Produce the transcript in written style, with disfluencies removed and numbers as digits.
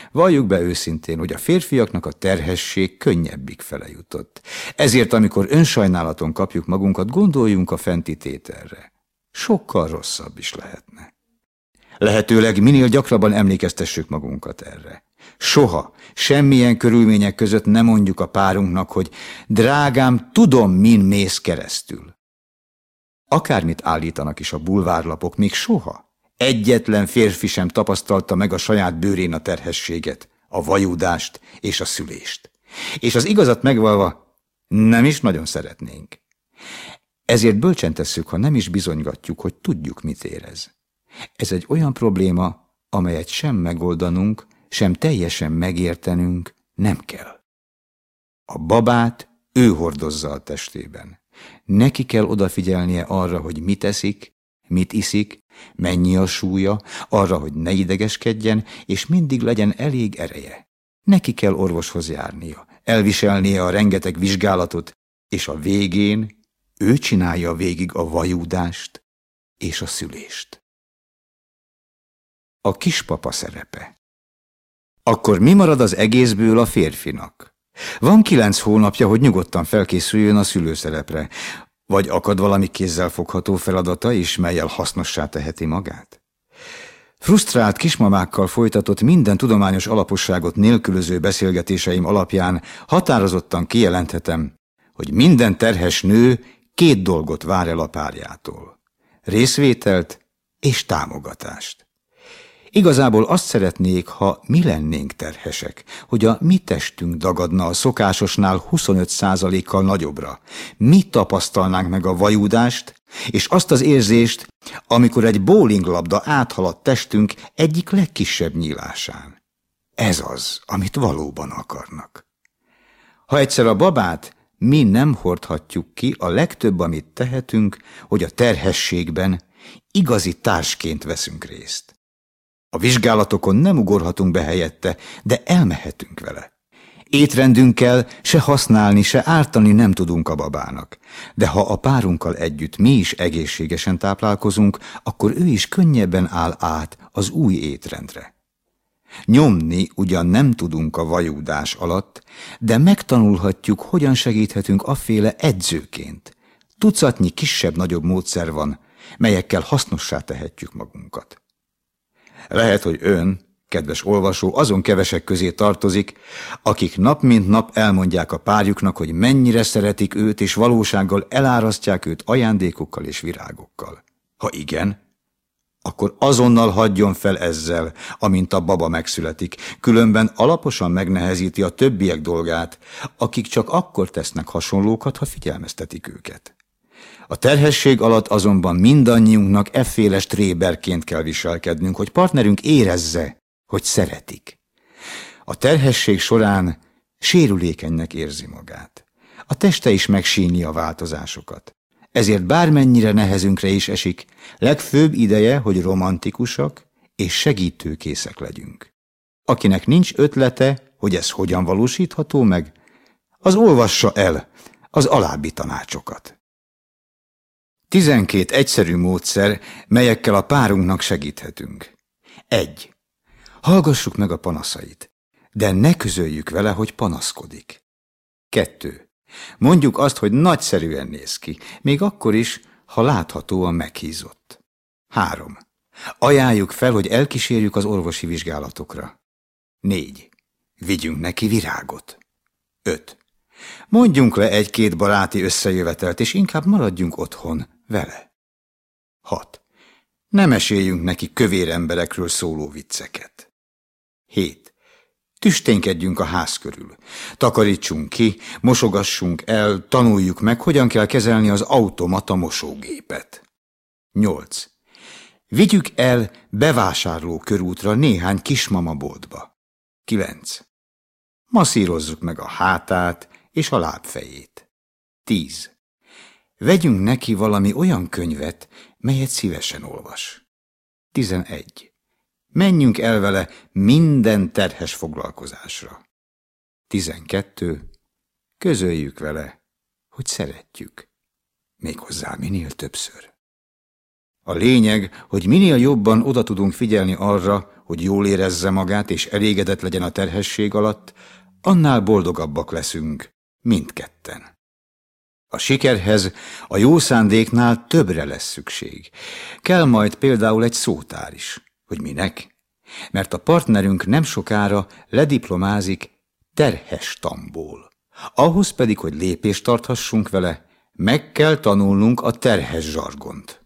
Valljuk be őszintén, hogy a férfiaknak a terhesség könnyebbik fele jutott. Ezért, amikor önsajnálaton kapjuk magunkat, gondoljunk a fenti tételre. Sokkal rosszabb is lehetne. Lehetőleg minél gyakrabban emlékeztessük magunkat erre. Soha, semmilyen körülmények között ne mondjuk a párunknak, hogy drágám, tudom, min mész keresztül. Akármit állítanak is a bulvárlapok, még soha egyetlen férfi sem tapasztalta meg a saját bőrén a terhességet, a vajúdást és a szülést. És az igazat megvalva nem is nagyon szeretnénk. Ezért bölcsen tesszük, ha nem is bizonygatjuk, hogy tudjuk, mit érez. Ez egy olyan probléma, amelyet sem megoldanunk, sem teljesen megértenünk nem kell. A babát ő hordozza a testében. Neki kell odafigyelnie arra, hogy mit eszik, mit iszik, mennyi a súlya, arra, hogy ne idegeskedjen, és mindig legyen elég ereje. Neki kell orvoshoz járnia, elviselnie a rengeteg vizsgálatot, és a végén ő csinálja végig a vajúdást és a szülést. A kispapa szerepe. Akkor mi marad az egészből a férfinak? Van 9 hónapja, hogy nyugodtan felkészüljön a szülőszerepre, vagy akad valami kézzelfogható feladata is, mellyel hasznossá teheti magát? Frusztrált kismamákkal folytatott minden tudományos alaposságot nélkülöző beszélgetéseim alapján határozottan kijelenthetem, hogy minden terhes nő 2 dolgot vár el a párjától: részvételt és támogatást. Igazából azt szeretnék, ha mi lennénk terhesek, hogy a mi testünk dagadna a szokásosnál 25%-kal nagyobbra. Mi tapasztalnánk meg a vajúdást, és azt az érzést, amikor egy bowlinglabda áthalad testünk egyik legkisebb nyílásán. Ez az, amit valóban akarnak. Ha egyszer a babát mi nem hordhatjuk ki, a legtöbb, amit tehetünk, hogy a terhességben igazi társként veszünk részt. A vizsgálatokon nem ugorhatunk be helyette, de elmehetünk vele. Étrendünkkel se használni, se ártani nem tudunk a babának. De ha a párunkkal együtt mi is egészségesen táplálkozunk, akkor ő is könnyebben áll át az új étrendre. Nyomni ugyan nem tudunk a vajúdás alatt, de megtanulhatjuk, hogyan segíthetünk afféle edzőként. Tucatnyi kisebb-nagyobb módszer van, melyekkel hasznossá tehetjük magunkat. Lehet, hogy ön, kedves olvasó, azon kevesek közé tartozik, akik nap mint nap elmondják a párjuknak, hogy mennyire szeretik őt, és valósággal elárasztják őt ajándékokkal és virágokkal. Ha igen, akkor azonnal hagyjon fel ezzel, amint a baba megszületik, különben alaposan megnehezíti a többiek dolgát, akik csak akkor tesznek hasonlókat, ha figyelmeztetik őket. A terhesség alatt azonban mindannyiunknak efféle stréberként kell viselkednünk, hogy partnerünk érezze, hogy szeretik. A terhesség során sérülékenynek érzi magát. A teste is megsínli a változásokat. Ezért bármennyire nehezünkre is esik, legfőbb ideje, hogy romantikusak és segítőkészek legyünk. Akinek nincs ötlete, hogy ez hogyan valósítható meg, az olvassa el az alábbi tanácsokat. 12 egyszerű módszer, melyekkel a párunknak segíthetünk. 1. Hallgassuk meg a panaszait, de ne közöljük vele, hogy panaszkodik. 2. Mondjuk azt, hogy nagyszerűen néz ki, még akkor is, ha láthatóan meghízott. 3. Ajánljuk fel, hogy elkísérjük az orvosi vizsgálatokra. 4. Vigyünk neki virágot. 5. Mondjunk le 1-2 baráti összejövetelt, és inkább maradjunk otthon vele. 6. Ne meséljünk neki kövér emberekről szóló vicceket. 7. Tüsténkedjünk a ház körül. Takarítsunk ki, mosogassunk el, tanuljuk meg, hogyan kell kezelni az automata mosógépet. 8. Vigyük el bevásárló körútra néhány kismamaboltba. 9. Masszírozzuk meg a hátát és a lábfejét. 10. Vegyünk neki valami olyan könyvet, melyet szívesen olvas. 11. Menjünk el vele minden terhes foglalkozásra. 12. Közöljük vele, hogy szeretjük, méghozzá minél többször. A lényeg, hogy minél jobban oda tudunk figyelni arra, hogy jól érezze magát és elégedett legyen a terhesség alatt, annál boldogabbak leszünk mindketten. A sikerhez a jó szándéknál többre lesz szükség. Kell majd például egy szótár is. Hogy minek? Mert a partnerünk nem sokára lediplomázik terhestamból. Ahhoz pedig, hogy lépést tarthassunk vele, meg kell tanulnunk a terhes zsargont.